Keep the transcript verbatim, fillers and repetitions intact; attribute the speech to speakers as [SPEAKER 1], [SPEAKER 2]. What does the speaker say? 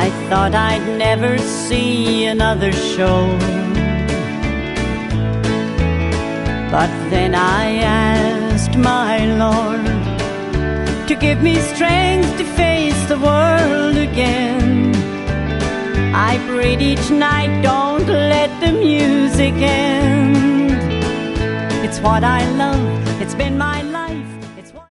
[SPEAKER 1] I thought I'd never see another show, but then I asked my Lord to give me strength to face the world again. I prayed each night, don't let the music end. It's what I love, it's been my life.